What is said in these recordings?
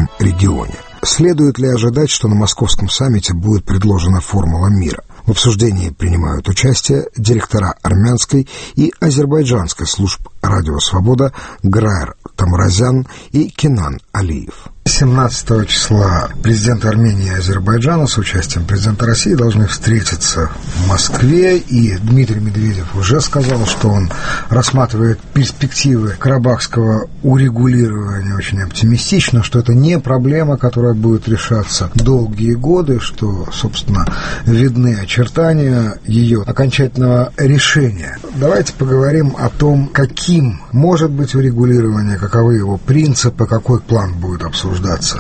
этом регионе. Следует ли ожидать, что на московском саммите будет предложена формула мира? В обсуждении принимают участие директора армянской и азербайджанской служб «Радио Свобода» Граер Тамразян и Кенан Алиев. 17 числа президенты Армении и Азербайджана с участием президента России должны встретиться в Москве, и Дмитрий Медведев уже сказал, что он рассматривает перспективы карабахского урегулирования очень оптимистично, что это не проблема, которая будет решаться долгие годы, что, собственно, видны очертания ее окончательного решения. Давайте поговорим о том, каким может быть урегулирование, каковы его принципы, какой план будет обсуждаться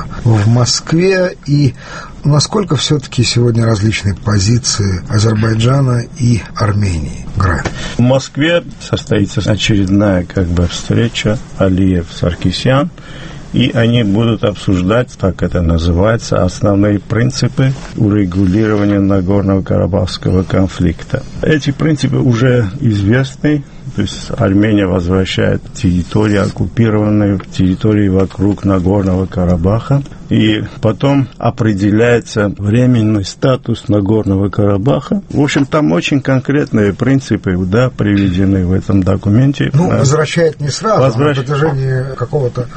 в Москве и насколько все-таки сегодня различные позиции Азербайджана и Армении. Грай. В Москве состоится очередная встреча Алиев-Саркисян, и они будут обсуждать, так это называется, основные принципы урегулирования Нагорного Карабахского конфликта. Эти принципы уже известны. То есть Армения возвращает территории, оккупированные территории вокруг Нагорного Карабаха. И потом определяется временный статус Нагорного Карабаха. В общем, там очень конкретные принципы приведены в этом документе. Возвращает не сразу, а на протяжении какого-то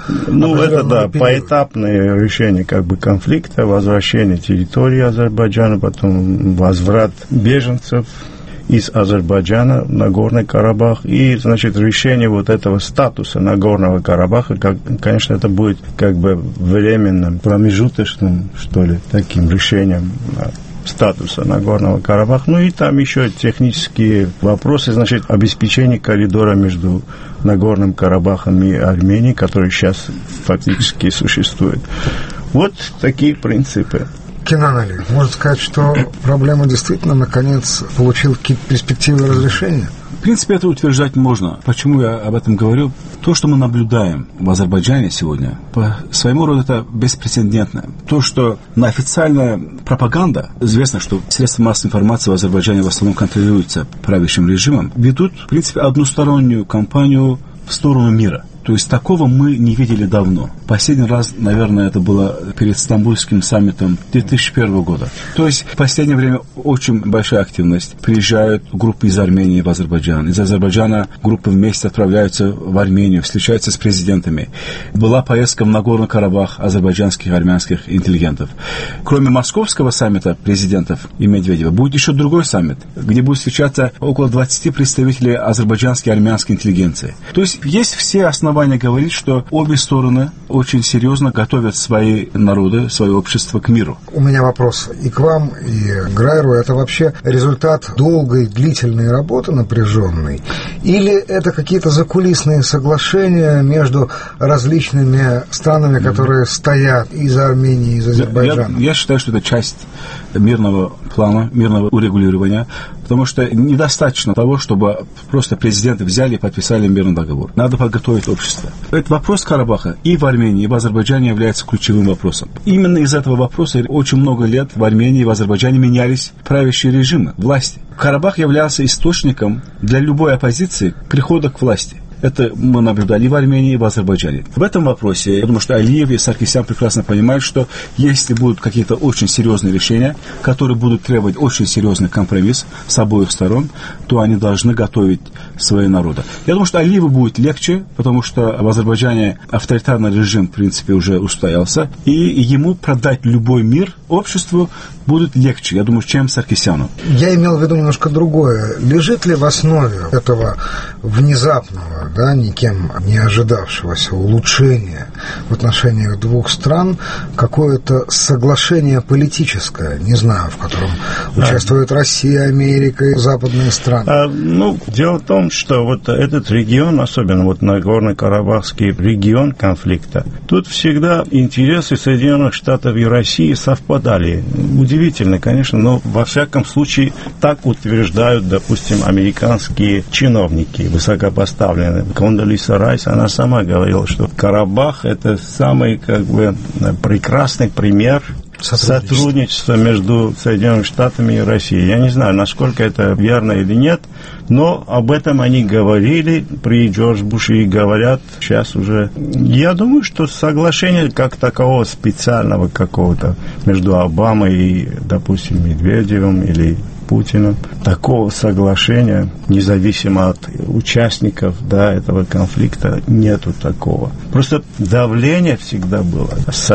это периода. Поэтапное решение конфликта, возвращение территории Азербайджана, потом возврат беженцев из Азербайджана в Нагорный Карабах, и, решение этого статуса Нагорного Карабаха, конечно, это будет временным, промежуточным, таким решением статуса Нагорного Карабаха. И там еще технические вопросы, обеспечение коридора между Нагорным Карабахом и Арменией, который сейчас фактически существует. Вот такие принципы. Кенан Алиев, можно сказать, что проблема действительно, наконец, получила какие-то перспективы разрешения? В принципе, это утверждать можно. Почему я об этом говорю? То, что мы наблюдаем в Азербайджане сегодня, по своему роду это беспрецедентно. То, что на официальная пропаганда, известно, что средства массовой информации в Азербайджане в основном контролируются правящим режимом, ведут, в принципе, одностороннюю кампанию в сторону мира. То есть такого мы не видели давно. Последний раз, наверное, это было перед Стамбульским саммитом 2001 года. То есть в последнее время очень большая активность. Приезжают группы из Армении в Азербайджан. Из Азербайджана группы вместе отправляются в Армению, встречаются с президентами. Была поездка в Нагорный Карабах азербайджанских и армянских интеллигентов. Кроме московского саммита президентов и Медведева, будет еще другой саммит, где будут встречаться около 20 представителей азербайджанской и армянской интеллигенции. То есть есть все основания говорит, что обе стороны очень серьезно готовят свои народы, свое общество к миру. У меня вопрос и к вам, и к Грайеру. Это вообще результат долгой, длительной работы, напряженной? Или это какие-то закулисные соглашения между различными странами, которые стоят из Армении, из Азербайджана? Я считаю, что это часть мирного плана, мирного урегулирования, потому что недостаточно того, чтобы просто президенты взяли и подписали мирный договор. Надо подготовить общество. Этот вопрос Карабаха и в Армении, и в Азербайджане является ключевым вопросом. Именно из этого вопроса очень много лет в Армении и в Азербайджане менялись правящие режимы, власти. Карабах являлся источником для любой оппозиции прихода к власти. Это мы наблюдали и в Армении, и в Азербайджане. В этом вопросе, я думаю, что Алиев и Саркисян прекрасно понимают, что если будут какие-то очень серьезные решения, которые будут требовать очень серьезный компромисс с обоих сторон, то они должны готовить свои народы. Я думаю, что Алиеву будет легче, потому что в Азербайджане авторитарный режим, в принципе, уже устоялся, и ему продать любой мир обществу будет легче, я думаю, чем Саркисяну. Я имел в виду немножко другое. Лежит ли в основе этого внезапного, никем не ожидавшегося улучшения в отношениях двух стран какое-то соглашение политическое, не знаю, в котором участвуют Россия, Америка и западные страны? Дело в том, что этот регион, особенно Нагорно-Карабахский регион конфликта, тут всегда интересы Соединенных Штатов и России совпадали. Удивительно, конечно, но во всяком случае так утверждают, допустим, американские чиновники, высокопоставленные Украины. Кондолиза Райс, она сама говорила, что Карабах – это самый прекрасный пример сотрудничество между Соединенными Штатами и Россией. Я не знаю, насколько это верно или нет, но об этом они говорили при Джордж Буше и говорят сейчас уже. Я думаю, что соглашение как такового специального какого-то между Обамой и, допустим, Медведевым или Путиным, такого соглашения, независимо от участников этого конфликта, нету такого. Просто давление всегда было со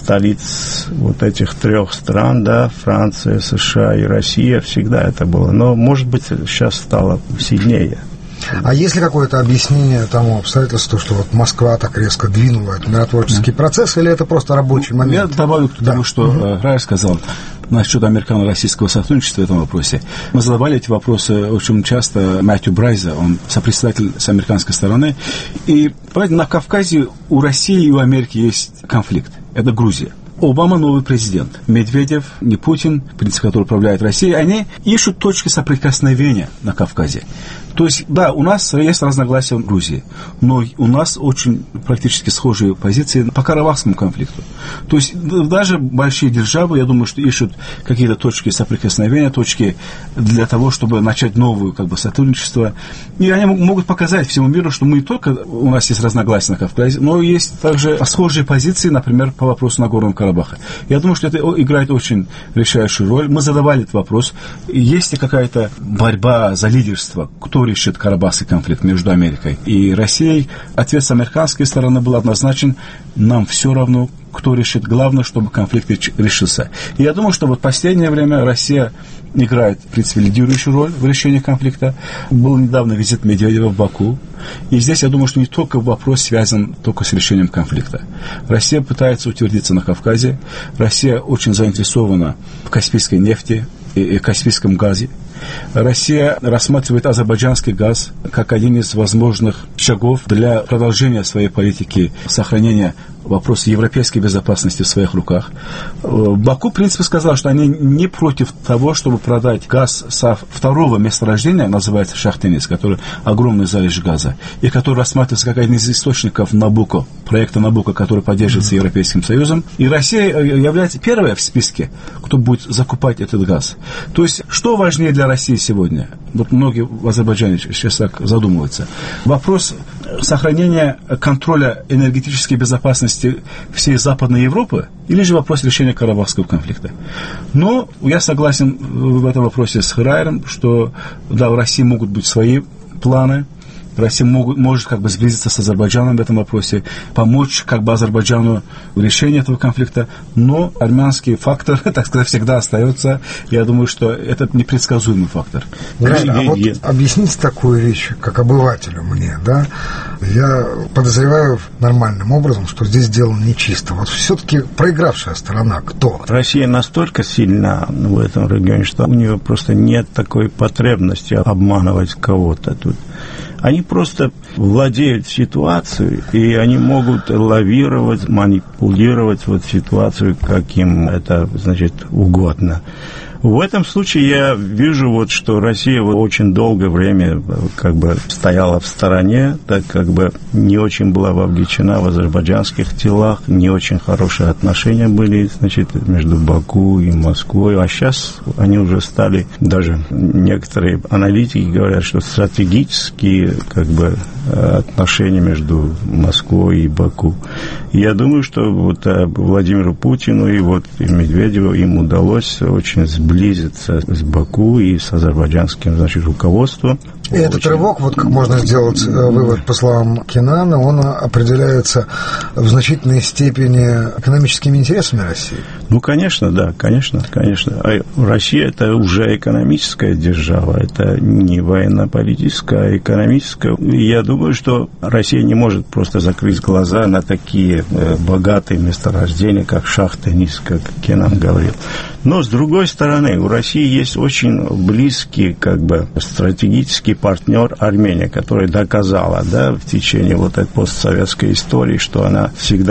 столиц вот этих трех стран, Франция, США и Россия, всегда это было. Но, может быть, сейчас стало сильнее. А есть ли какое-то объяснение тому обстоятельству, что вот Москва так резко двинула этот миротворческий процесс, или это просто рабочий момент? Я добавлю к тому, что Райс сказал насчет американо-российского сотрудничества в этом вопросе. Мы задавали эти вопросы очень часто Мэтью Брайза, он сопредседатель с американской стороны. И, понимаете, на Кавказе у России и у Америки есть конфликт. Это Грузия. Обама новый президент. Медведев, не Путин, принцип, который управляет Россией, они ищут точки соприкосновения на Кавказе. То есть, да, у нас есть разногласия в Грузии, но у нас очень практически схожие позиции по Карабахскому конфликту. То есть, даже большие державы, я думаю, что ищут какие-то точки соприкосновения, точки для того, чтобы начать новое сотрудничество. И они могут показать всему миру, что мы не только у нас есть разногласия на Кавказе, но есть также схожие позиции, например, по вопросу Нагорного Карабаха. Я думаю, что это играет очень решающую роль. Мы задавали этот вопрос. Есть ли какая-то борьба за лидерство? Кто решит Карабахский конфликт между Америкой и Россией? Ответ с американской стороны был однозначен. Нам все равно, кто решит. Главное, чтобы конфликт решился. И я думаю, что в последнее время Россия играет, в принципе, лидирующую роль в решении конфликта. Был недавно визит Медведева в Баку. И здесь, я думаю, что не только вопрос связан только с решением конфликта. Россия пытается утвердиться на Кавказе. Россия очень заинтересована в каспийской нефти и каспийском газе. Россия рассматривает азербайджанский газ как один из возможных шагов для продолжения своей политики сохранения вопроса европейской безопасности в своих руках. Баку, в принципе, сказал, что они не против того, чтобы продать газ со второго месторождения, называется Шахтенис, который огромный залежь газа, и который рассматривается как один из источников Набуко, проекта Набуко, который поддерживается Европейским Союзом. И Россия является первой в списке, кто будет закупать этот газ. То есть, что важнее для России сегодня? Вот многие в Азербайджане сейчас так задумываются. Вопрос сохранения контроля энергетической безопасности всей Западной Европы или же вопрос решения Карабахского конфликта. Но я согласен в этом вопросе с Храйером, что да, в России могут быть свои планы. Россия может сблизиться с Азербайджаном в этом вопросе, помочь Азербайджану в решении этого конфликта, но армянский фактор, так сказать, всегда остается. Я думаю, что это непредсказуемый фактор. Объясните такую вещь, как обывателю мне, я подозреваю нормальным образом, что здесь дело нечисто. Вот все-таки проигравшая сторона кто? Россия настолько сильна в этом регионе, что у нее просто нет такой потребности обманывать кого-то тут. Они просто владеют ситуацией, и они могут лавировать, манипулировать ситуацию, как им это, угодно. В этом случае я вижу, что Россия очень долгое время стояла в стороне, так не очень была вовлечена в азербайджанских делах, не очень хорошие отношения были, между Баку и Москвой, а сейчас они уже стали, даже некоторые аналитики говорят, что стратегические отношения между Москвой и Баку. И я думаю, что Владимиру Путину и Медведеву им удалось очень сблизиться с Баку и с азербайджанским, руководством. И этот рывок, как можно сделать вывод по словам Кенана, он определяется в значительной степени экономическими интересами России. Конечно, да, конечно. А Россия – это уже экономическая держава, это не военно-политическая, а экономическая. И я думаю, что Россия не может просто закрыть глаза на такие богатые месторождения, как Шахтенис, как Кенан говорил. Но, с другой стороны, у России есть очень близкий, стратегический партнер Армения, которая доказала, в течение этой постсоветской истории, что она всегда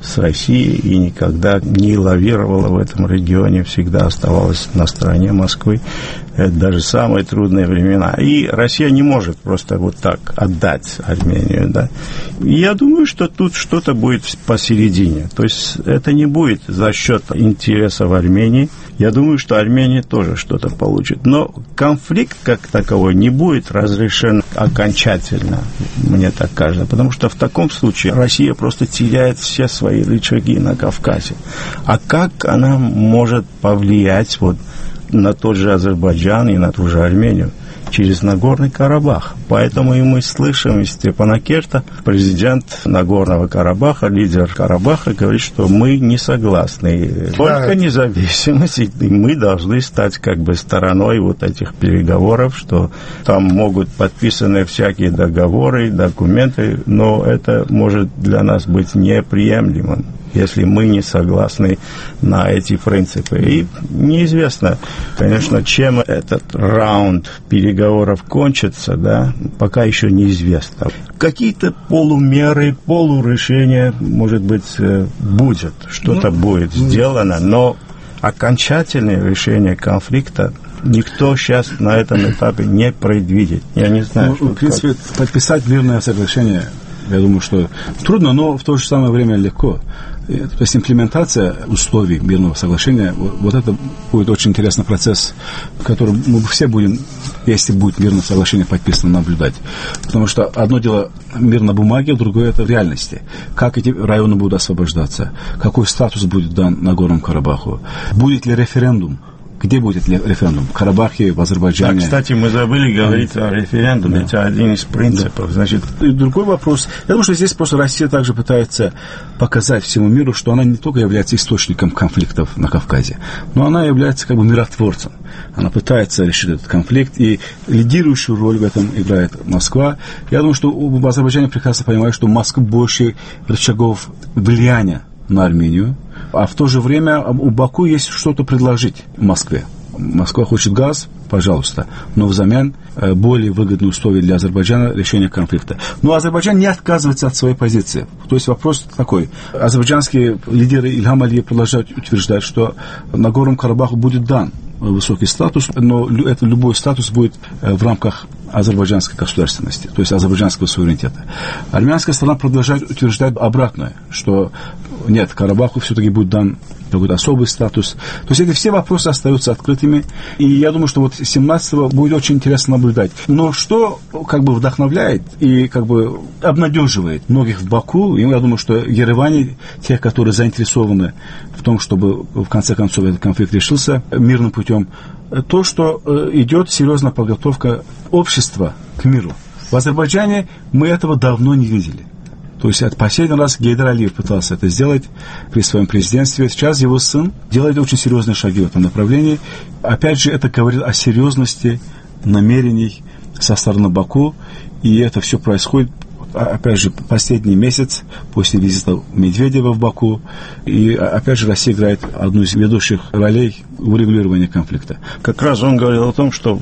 с Россией и никогда не лавировала в этом регионе, всегда оставалась на стороне Москвы. Это даже самые трудные времена. И Россия не может просто вот так отдать Армению, да. И я думаю, что тут что-то будет посередине. То есть это не будет за счет интересов Армении. Я думаю, что Армения тоже что-то получит. Но конфликт как таковой не будет разрешен окончательно, мне так кажется. Потому что в таком случае Россия просто теряет все свои рычаги на Кавказе. А как она может повлиять вот на тот же Азербайджан и на ту же Армению? Через Нагорный Карабах. Поэтому и мы слышим из Степана Керта, президент Нагорного Карабаха, лидер Карабаха, говорит, что мы не согласны. Только независимость, и мы должны стать как бы стороной вот этих переговоров, что там могут подписаны всякие договоры, документы, но это может для нас быть неприемлемым, если мы не согласны на эти принципы. И неизвестно, конечно, чем этот раунд переговоров кончится, да, пока еще неизвестно. Какие-то полумеры, полурешения, может быть, будет, что-то будет сделано, но окончательное решение конфликта никто сейчас на этом этапе не предвидит. Я не знаю, в принципе, подписать мирное соглашение, я думаю, что трудно, но в то же самое время легко. То есть имплементация условий мирного соглашения, вот это будет очень интересный процесс, который мы все будем, если будет мирное соглашение подписано, наблюдать. Потому что одно дело мир на бумаге, другое это в реальности. Как эти районы будут освобождаться, какой статус будет дан Нагорному Карабаху, будет ли референдум. Где будет референдум? В Карабахе, в Азербайджане? Да, кстати, мы забыли говорить о референдуме. Да. Это один из принципов. Да. Значит... И другой вопрос. Я думаю, что здесь просто Россия также пытается показать всему миру, что она не только является источником конфликтов на Кавказе, но она является как бы миротворцем. Она пытается решить этот конфликт, и лидирующую роль в этом играет Москва. Я думаю, что в Азербайджане прекрасно понимают, что у Москвы больше рычагов влияния на Армению, а в то же время у Баку есть что-то предложить Москве. Москва хочет газ, пожалуйста, но взамен более выгодные условия для Азербайджана решения конфликта. Но Азербайджан не отказывается от своей позиции. То есть вопрос такой. Азербайджанские лидеры Ильхам Алиев продолжают утверждать, что Нагорному Карабаху будет дан высокий статус, но любой статус будет в рамках азербайджанской государственности, то есть азербайджанского суверенитета. Армянская сторона продолжает утверждать обратное, что нет, Карабаху все-таки будет дан какой-то особый статус. То есть эти все вопросы остаются открытыми, и я думаю, что вот 17-го будет очень интересно наблюдать. Но что как бы вдохновляет и как бы обнадеживает многих в Баку, и я думаю, что в Ереване, тех, которые заинтересованы в том, чтобы в конце концов этот конфликт решился мирным путем, то, что идет серьезная подготовка общества к миру. В Азербайджане мы этого давно не видели. То есть последний раз Гейдар Алиев пытался это сделать при своем президентстве. Сейчас его сын делает очень серьезные шаги в этом направлении. Опять же, это говорит о серьезности намерений со стороны Баку. И это все происходит, опять же, последний месяц после визита Медведева в Баку. И опять же, Россия играет одну из ведущих ролей в урегулировании конфликта. Как раз он говорил о том, что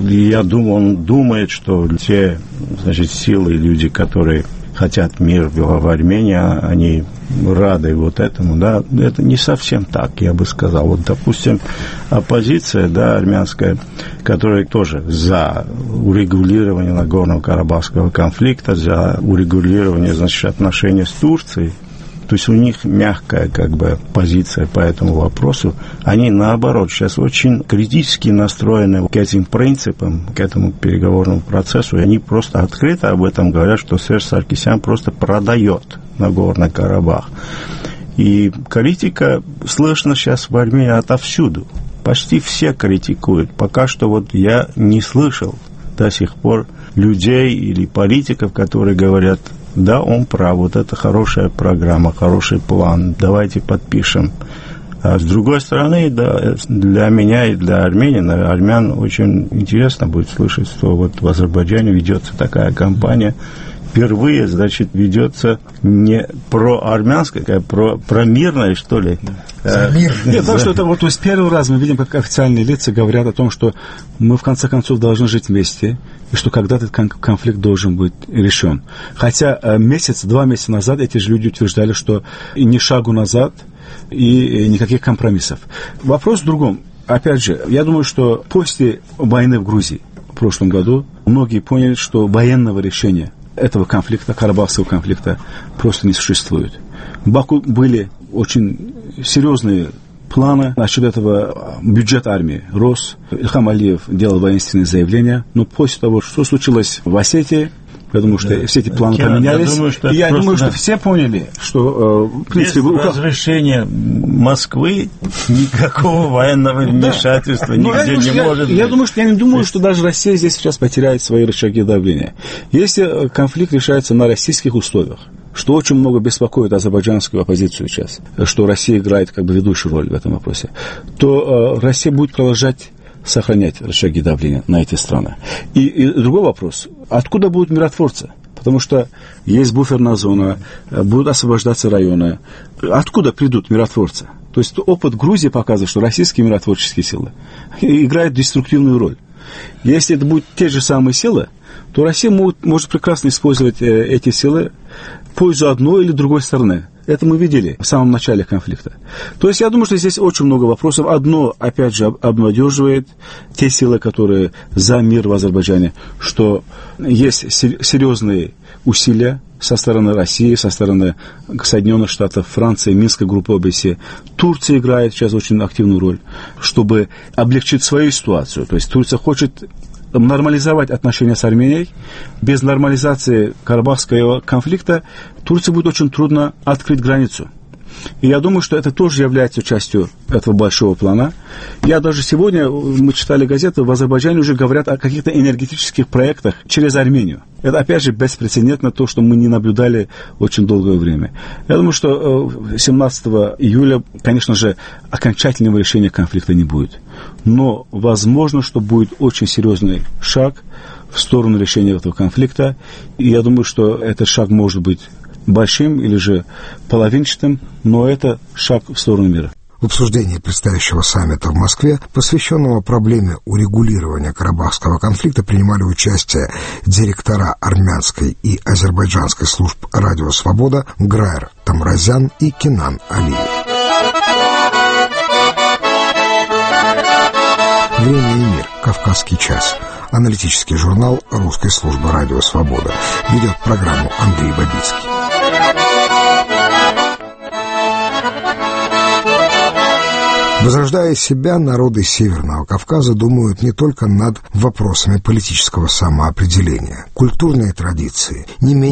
он думает, что те, значит, силы, люди, которые хотят мир в Армении, они рады вот этому, да, это не совсем так, я бы сказал. Вот, допустим, оппозиция, да, армянская, которая тоже за урегулирование Нагорного Карабахского конфликта, за урегулирование, значит, отношений с Турцией, то есть у них мягкая как бы позиция по этому вопросу. Они, наоборот, сейчас очень критически настроены к этим принципам, к этому переговорному процессу. И они просто открыто об этом говорят, что Серж Саркисян просто продает Нагорный Карабах. И критика слышно сейчас в Армении отовсюду. Почти все критикуют. Пока что вот я не слышал до сих пор людей или политиков, которые говорят: да, он прав, вот это хорошая программа, хороший план, давайте подпишем. А с другой стороны, да, для меня и для армян очень интересно будет слышать, что вот в Азербайджане ведется такая кампания, впервые, значит, ведется не про армянское, а про мирное, что ли. Мир. Нет, потому что это вот, то есть первый раз мы видим, как официальные лица говорят о том, что мы в конце концов должны жить вместе, и что когда-то этот конфликт должен быть решен. Хотя 2 месяца назад эти же люди утверждали, что и ни шагу назад, и никаких компромиссов. Вопрос в другом. Опять же, я думаю, что после войны в Грузии в прошлом году многие поняли, что военного решения этого конфликта, Карабахского конфликта, просто не существует. В Баку были очень серьезные планы насчет этого. Бюджет армии рос. Ильхам Алиев делал воинственные заявления. Но после того, что случилось в Осетии, я думаю, что все эти планы поменялись. Я думаю, что все поняли, что, в принципе... Без разрешения Москвы никакого военного вмешательства нигде не может быть. Я не думаю, что даже Россия здесь сейчас потеряет свои рычаги давления. Если конфликт решается на российских условиях, что очень много беспокоит азербайджанскую оппозицию сейчас, что Россия играет как бы ведущую роль в этом вопросе, то Россия будет продолжать сохранять рычаги давления на эти страны. И другой вопрос. Откуда будут миротворцы? Потому что есть буферная зона, будут освобождаться районы. Откуда придут миротворцы? То есть опыт Грузии показывает, что российские миротворческие силы играют деструктивную роль. Если это будут те же самые силы, то Россия может прекрасно использовать эти силы в пользу одной или другой стороны. Это мы видели в самом начале конфликта. То есть я думаю, что здесь очень много вопросов. Одно, опять же, обнадеживает те силы, которые за мир в Азербайджане, что есть серьезные усилия со стороны России, со стороны Соединенных Штатов, Франции, Минской группы ОБСЕ. Турция играет сейчас очень активную роль, чтобы облегчить свою ситуацию. То есть Турция хочет нормализовать отношения с Арменией. Без нормализации Карабахского конфликта Турции будет очень трудно открыть границу. И я думаю, что это тоже является частью этого большого плана. Я даже сегодня, мы читали газеты, в Азербайджане уже говорят о каких-то энергетических проектах через Армению. Это, опять же, беспрецедентно то, что мы не наблюдали очень долгое время. Я думаю, что 17 июля, конечно же, окончательного решения конфликта не будет. Но возможно, что будет очень серьезный шаг в сторону решения этого конфликта. И я думаю, что этот шаг может быть большим или же половинчатым, но это шаг в сторону мира. В обсуждении предстоящего саммита в Москве, посвященного проблеме урегулирования Карабахского конфликта, принимали участие директора армянской и азербайджанской служб «Радио Свобода» Граер Тамразян и Кенан Алиев. «Время и мир. Кавказский час». Аналитический журнал русской службы «Радио Свобода». Ведет программу Андрей Бабицкий. Возрождая себя, народы Северного Кавказа думают не только над вопросами политического самоопределения. Культурные традиции не менее